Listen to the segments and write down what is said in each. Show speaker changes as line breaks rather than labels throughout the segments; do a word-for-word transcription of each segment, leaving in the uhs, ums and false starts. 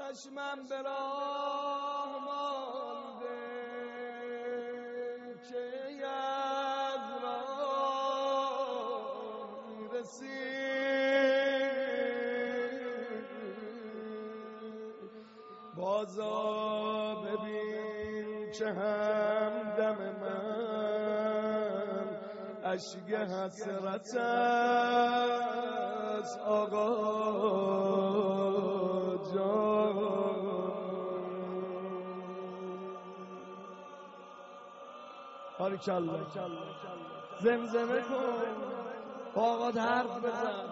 چشمم به راه مانده که از راه میرسید بازا ببین که همدم من اشک حسرت است آقا جان باریکالله زمزمه کن با آقات حرف بزن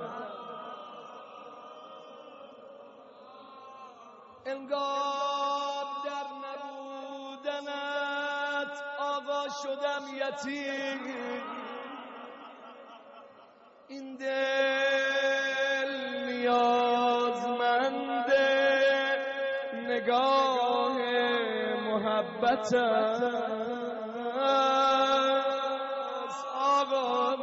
انگار در نبودنت آقا شدم یتیم این دل نیازمند نگاه محبت است آقا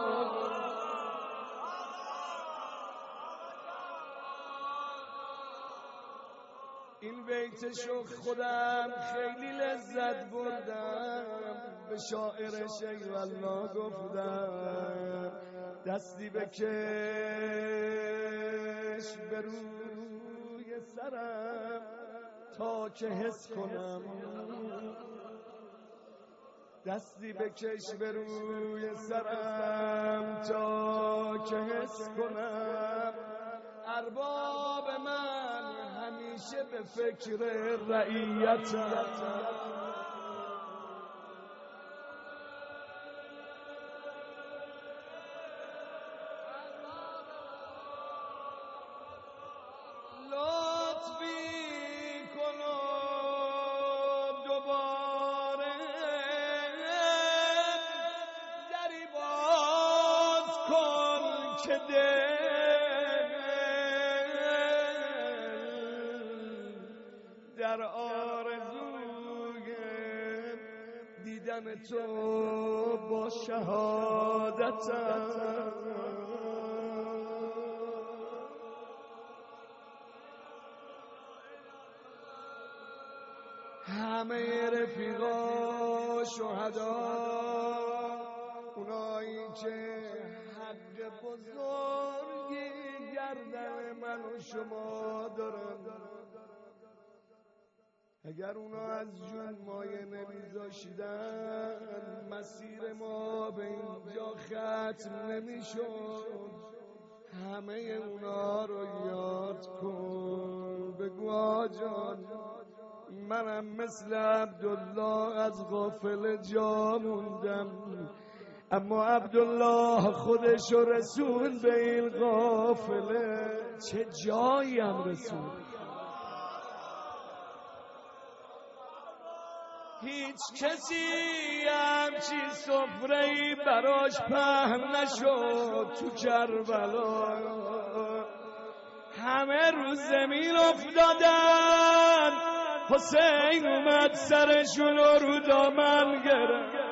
این بیتشو خودم خیلی لذت بردم به شاعر شیخ الله گفتم دستی بکش به روی سرم تا که حس کنم دستی بکش به روی سرم تا که حس کنم ارباب من همیشه به فکر رعیتم لطفی کن و دوباره دری باز کن که دل در آرزوی دیدن تو با شهادتم همه رفیقا شهدا اونایی که حق بزرگی گردن من و شما دارن اگر اونا از جون مایه نمیذاشتن مسیر ما به اینجا ختم نمیشد همه اونا رو یاد کن بگو آجان منم مثل عبدالله از غافل جا موندم اما عبدالله خودش رو رسول به این غافله چه جایی هم رسول هیچ کسی همچی سفره‌ای براش پهن نشد تو کربلا همه رو زمین افتادن حسین اومد سرشون رو دامن گرفت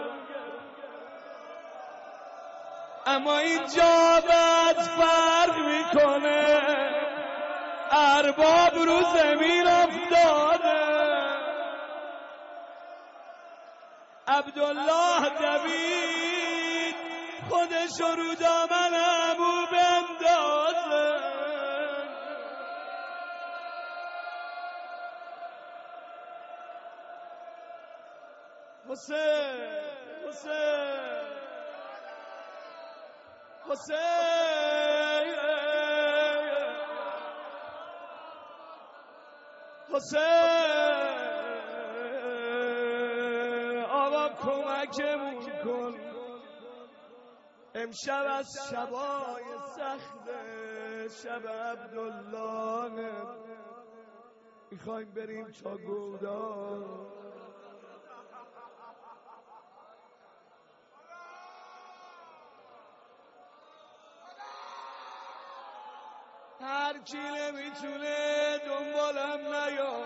اما اینجا بعد فرق میکنه ارباب رو زمین افتاده عبدالله دوید خودش رو دامن ابو بندازه حسین حسین حسین حسین آقا کمکمون کن امشب از شبای سخت شب عبدالله میخوایم بریم چاگودا هر کی نمیتونه دنبالم نیا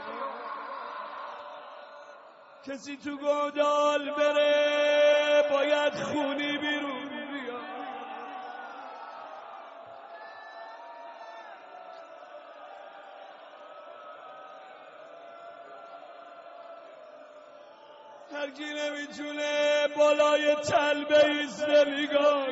کسی تو گودال بره باید خونی بیرون بیاد هر کی نمیتونه بالای تلبه ایسته نگاه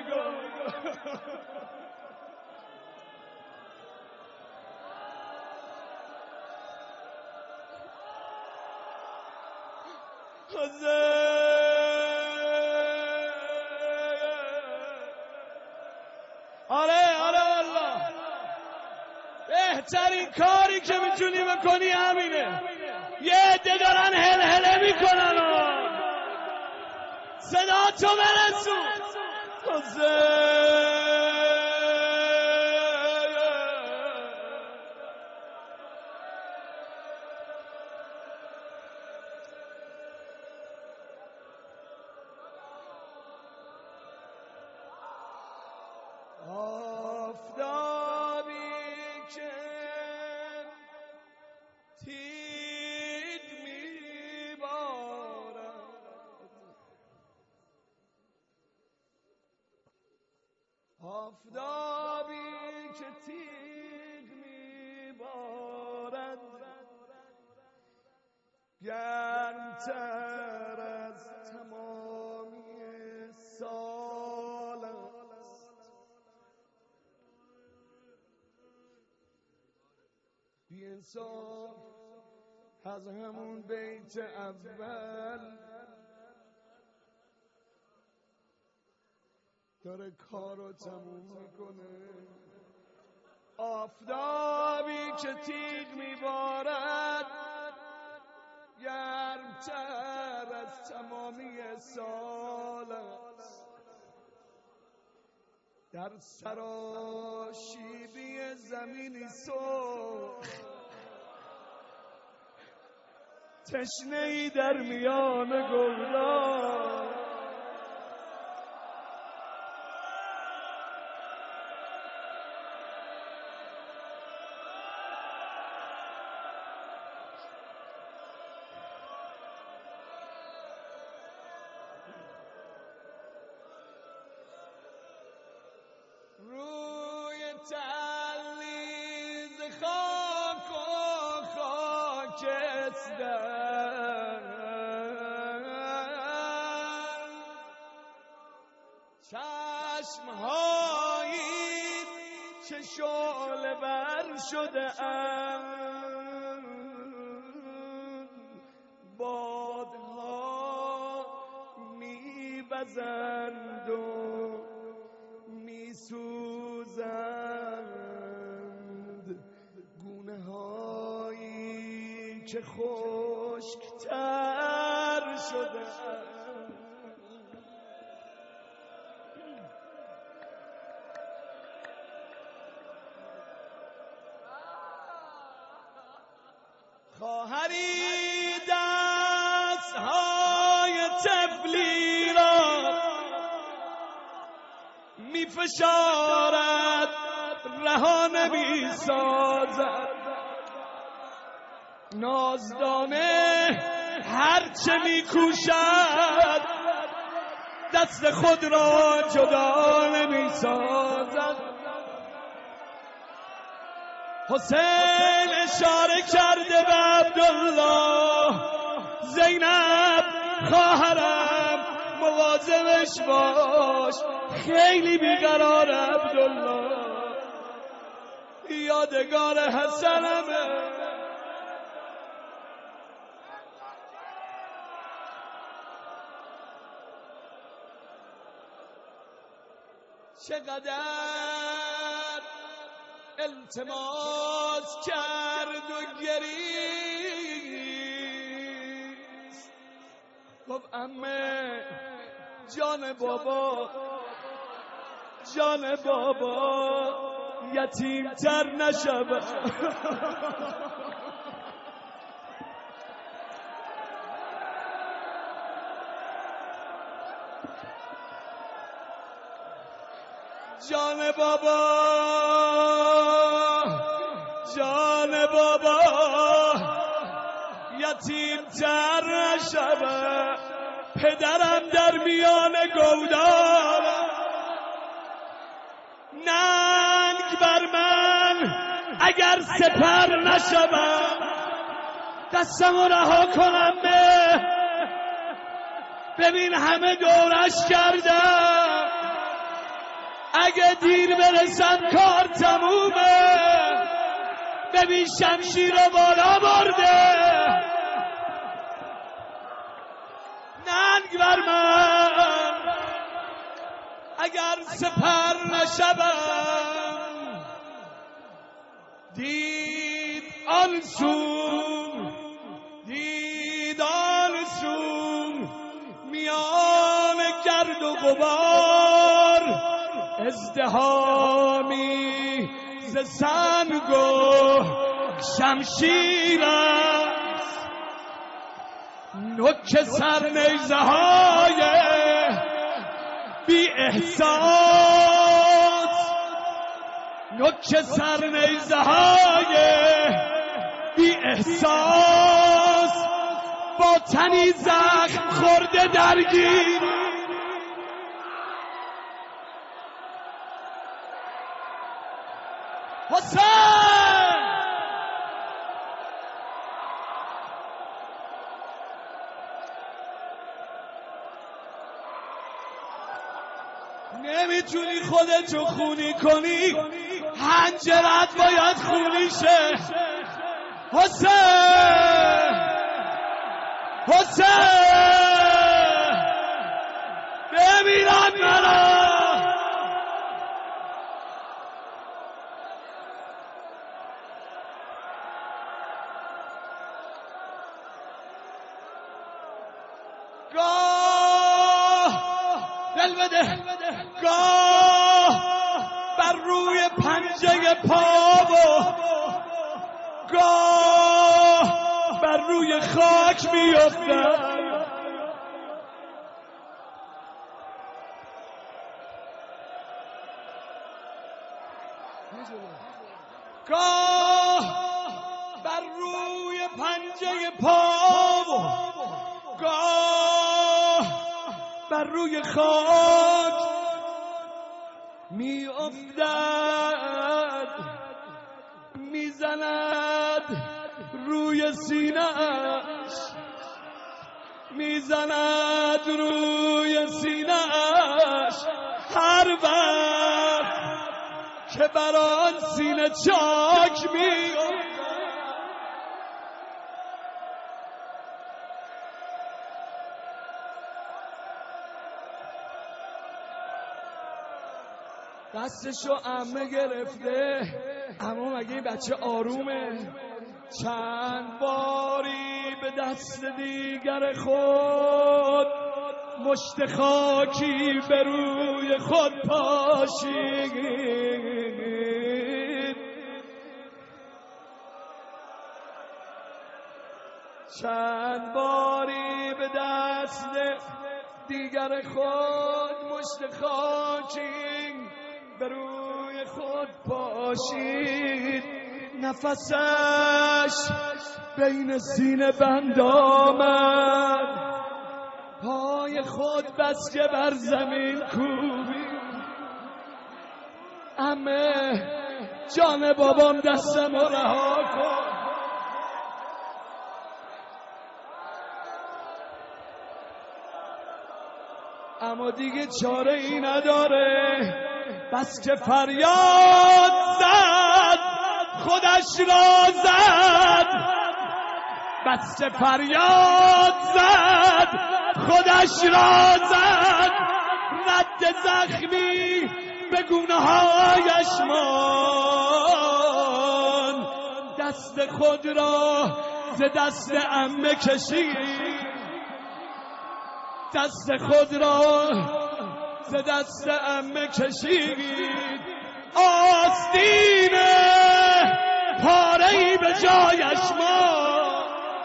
آره آره والله بهترین کاری که میتونی بکنی همینه. یه عده دارن هل هله میکنن صدا تو برسون. آفتابی که تیغ میبارد، آفتابی که تیغ میبارد، گرمتر از تمامی سال است. بی انصاف از همون بیت اول داره کارو تموم میکنه. آفتابی که تیغ میبارد، گرمتر از تمامی سال است. در سراشیبی زمینی سرخ، تشنه‌ای در میان گلدان. روی تلیز خاک و خاکستر، چشمهایی که شعله بر شده اند، بادها می‌وزند و میسوزند، گونه هایی که خشکتر شده. خواهری دستهای طفلی را میفشارد، رها نمیسازد. نازدانه هرچه میکوشد، دست خود را جدا نمیسازد. حسین اشاره کرده به عبدالله، زینب خواهرم مواظبش باش، خیلی بیقرار عبدالله، یادگار حسنمه. چقدر التماس کرد و گریست، گفت عمه جان بابا، جان بابا یتیم تر نشود. جان بابا، جان بابا یتیم تر نشود. پدرم در میان گودال، ننگ بر من اگر سپر نشود. دستمو رها کنم به ببین همه دورش کردم، اگه دیر برسم کار تمومه. ببین شمشیر رو بالا برده، ننگ بر من اگر سپر نشوم. دید آن سو، دید آن سو، میان گرد و غبار ازدحامی ز سنگ و شمشیر است. نوک سر نیزه های بی احساس، نوک سر نیزه های بی احساس، با تنی زخم خورده درگیر. حسین نمیتونی خودتو خونی کنی، حنجرت باید خونی شه. حسین حسین بمیرم منو. گاه دل بده، گاه بر روی پنجه پا و گاه بر روی خاک میافتم. گاه بر روی پنجه پا و گاه بر روی خاک می افتد، میزند روی سینه‌اش، میزند روی سینه‌اش. هر وقت که بر آن سینه چاک می دستشو عمه گرفته. اما مگه این بچه آرومه؟ چند باری به دست دیگر خود مشت خاکی به روی خود پاشید. چند باری به دست دیگر خود مشت خاکی به روی خود پاشید. نفسش بین سینه بند آمد، پای خود بس که بر زمین کوبید. عمه جان بابام دستم رو رها کن. اما دیگه چاره ای نداره، بس که فریاد زد خودش را زد، بس که فریاد زد خودش را زد. رد زخمی به گونه هایش مان، دست خود را ز دست عمه کشید، دست خود را ز دست عمه کشید. آستین پاره‌ای به جایش ماند.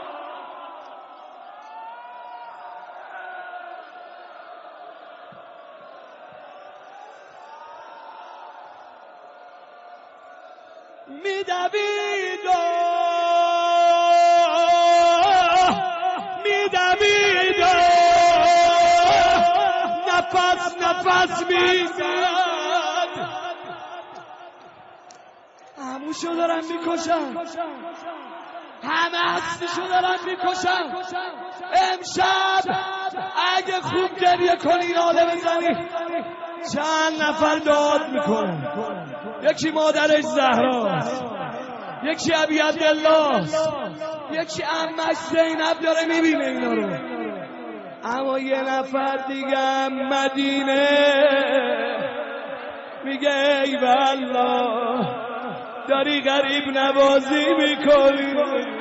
میدوید و میدوید و نفس نفس میزد. هموشو دارن میکشن، همه هستشو دارن میکشن. امشب اگه خوب گریه کنی ناله بزنی چند نفر داد میکنن. یکی مادرش زهراست، یکی ابی عبدالله، یکی عمش زینب داره میبینه اینا رو، اما یه نفر دیگه مدینه میگه ای والله داری غریب نوازی میکنی.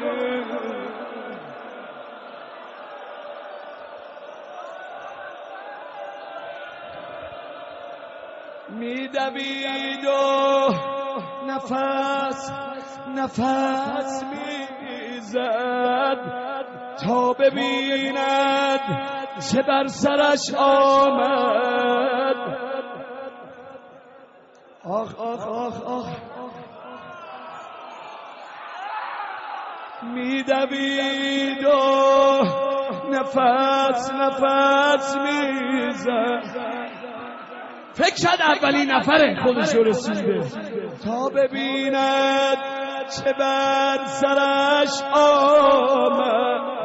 میدوید و نفس نفس میزد تا ببیند چه بر سرش آمد. آخ آخ آخ آخ میدوید و نفس نفس میزد. فکر شد اولین نفره خودش رسیده تا ببیند چه بر سرش آمد.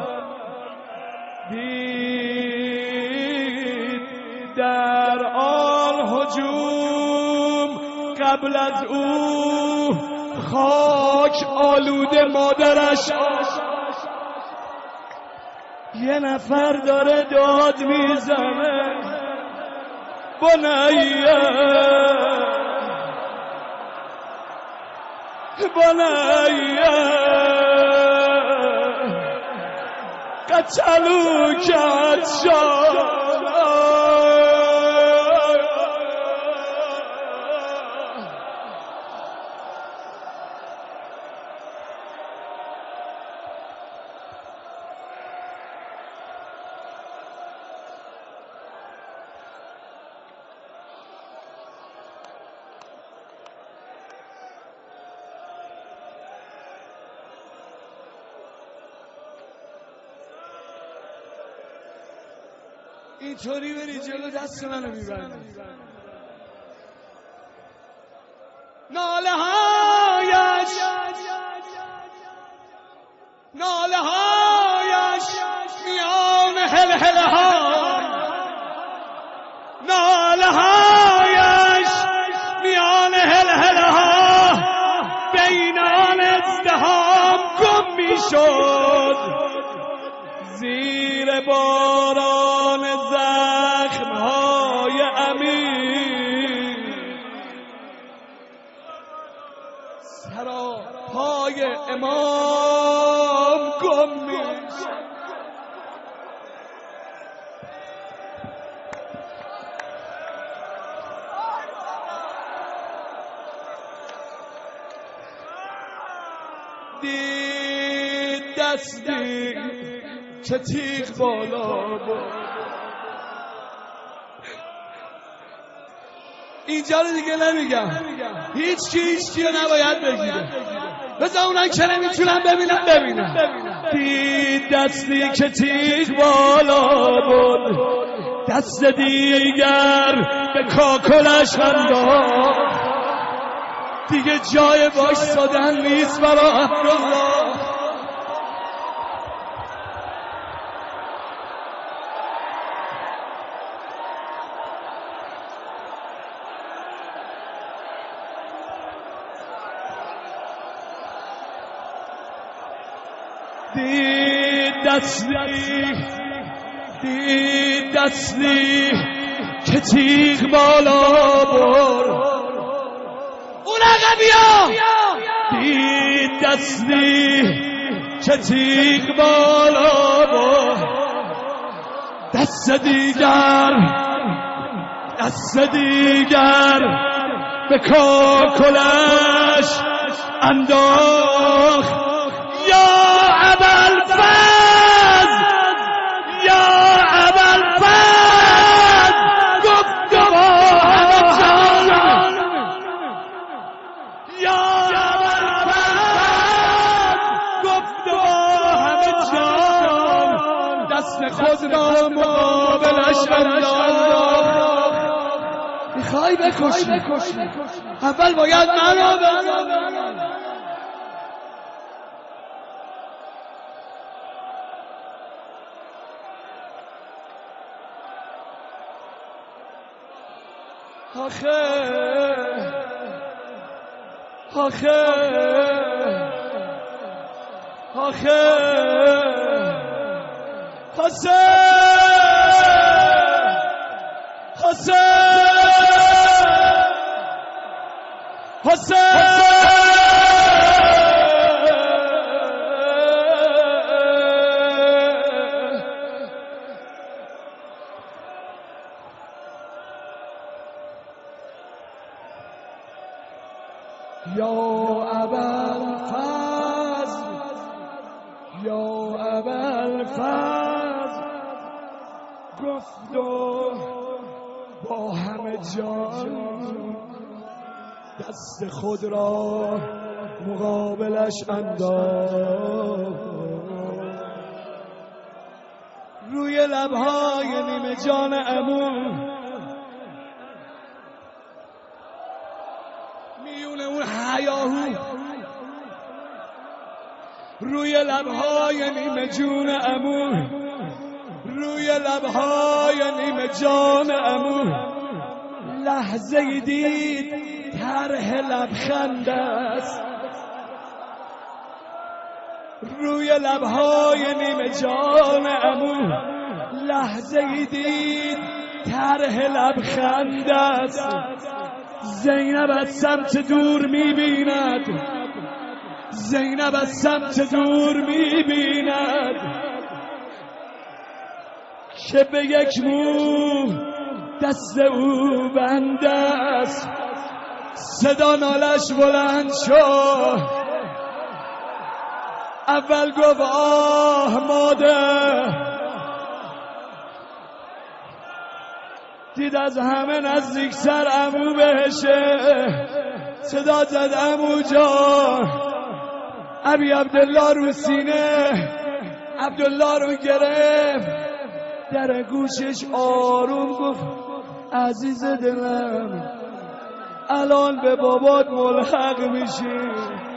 دید در آن هجوم قبل از او خاک آلوده مادرش، یه نفر داره داد میزنه بنیه بنیه قتلو کت شد. اینطوری بری جلو دست منو میبندی. ناله هایش ناله هایش میان هلهله ها، ناله هایش میان هلهله ها بینان ازدهام گم میشد. زیر باران زخمهای عمیق سراپای امام گم میشد. دید دستی که تیغ بالا بود. اینجا رو دیگه نمیگم، هیچ کی هیچ کی رو نباید بگیره، بذار اونن که نمیتونن ببینن ببینن. دید دستی که تیغ بالا بود، دست دیگر به کاکلش انداخت. دیگه جای وایسادن نیست برا امرالله. دید دستی دید دستی که تیغ بالا برد. اون عقبیا دید دستی که تیغ بالا برد. دست دیگر دست دیگر به کاکلش انداخت. یا ابوالفضل یا ابوالفضل گفت با همه جان، یا ابوالفضل گفت با همه جان. دست خود را مقابلش انداخت. میخوای بکشی اول باید منو بزنی. آخه آخه آخه حسین حسین حسین یا ابوالفضل یا ابوالفضل گفت و با همه جان دست خود را مقابلش انداخت. روی لبهای نیمه جان عمو میونه اون حیاهو، روی لبهای نیمه جون عمو، روی لبهای نیمه جان عمو لحظه دید طرح لبخند است. روی لبهای نیمه جان عمو لحظه دید طرح لبخند است. زینب از سمت دور می‌بیند، زینب از سمت دور می‌بیند که به یک مو دست او بنده است. صدا نالش بلند شد، اول گفت آه مادر، دید از همه نزدیک سر عمو بهشه، صدا زد عمو جان. ابی عبدالله رو سینه عبدالله رو گرفت، در گوشش آروم گفت عزیز دلم الان به بابات ملحق میشی،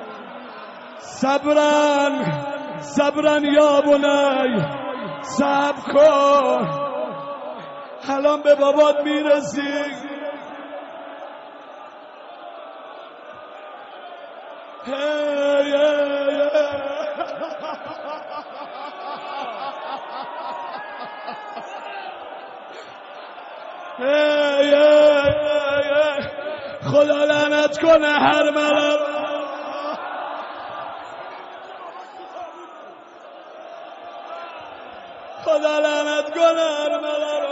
صبرن صبرن یا بنی، صبر کن الان به بابات میرسی. خدا لعنت کنه هر ملل، خدا لعنت کنه هر ملل.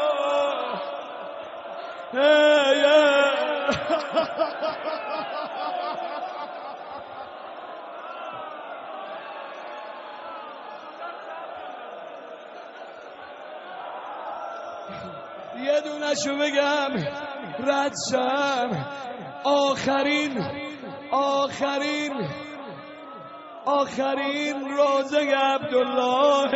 یه دونشو بگم رد شم، آخرین آخرین آخرین روزه عبدالله،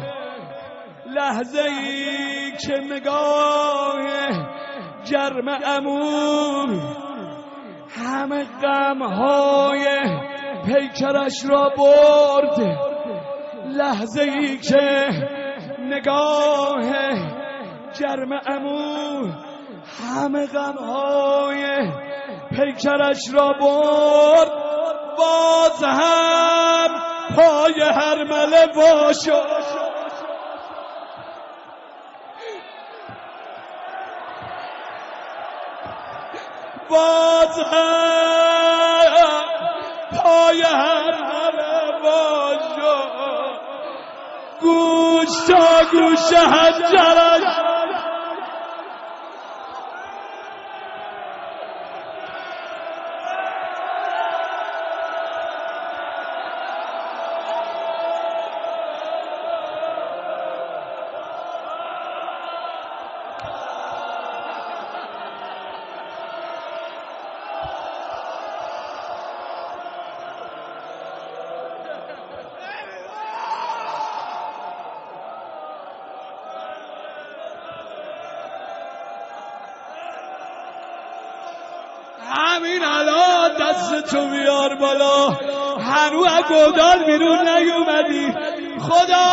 لحظه ای که نگاه گرم عمو همه غمهای پیکرش را برد، لحظه ای که نگاه گرم عمو همه غمهای پیکرش را برد، باز هم پای هر مله وا شد. باز هم پای هر مله وا شد، گوش تا گوش حنجرش همین الان دست تو بیار بالا، هنو از گودال بیرون نیومدی. خدا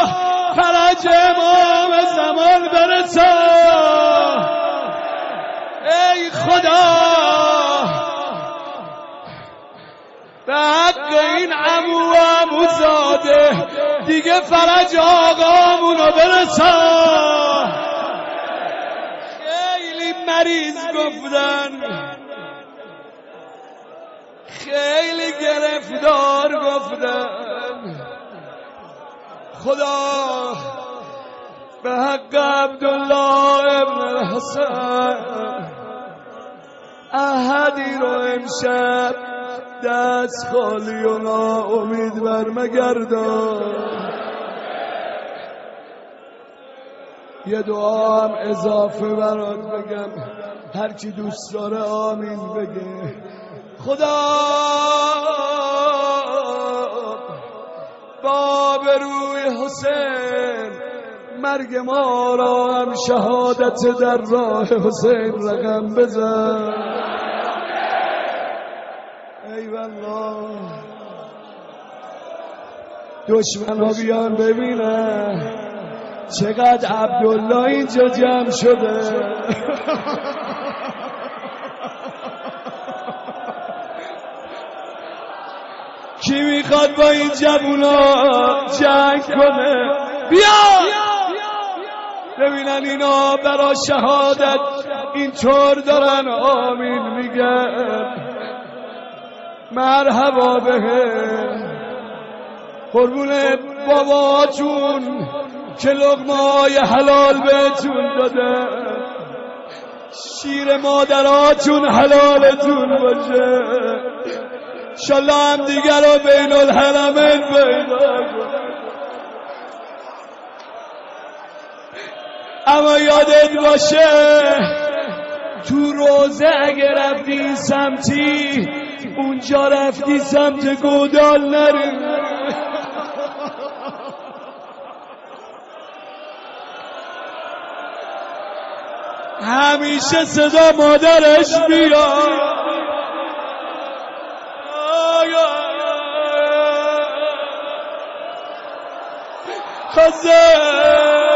فرج امام زمان برسان، خدا به حق این عمو و عموزاده دیگه فرج آقامونو برسان. خیلی مریض گفتن، خیلی گرفتار گفتن. خدا به حق عبدالله ابن الحسن احدی رو امشب دست خالی و ناامید برمگردان. یه دعا هم اضافه برات بگم، هر کی دوست داره آمین بگه. خدا با بروی حسین مرگ ما را هم شهادت در راه حسین رقم بزن. ای والله دشمن ها بیان ببینن چقدر عبدالله اینجا جمع شده. کی میخواد با این جوونا جنگ کنه؟ بیا ببینن اینا برا شهادت اینطور دارن آمین میگن. مرحبا بهم قربون بابا جون که لقمه‌های حلال بهتون داده، شیر مادراتون حلالتون باشه. انشالله هم دیگر رو بین الحرمین پیدا کن. اما یادت باشه تو روزه اگه رفتی سمتی اونجا رفتی سمت گودال نری. همیشه صدا مادرش بیاد. حسین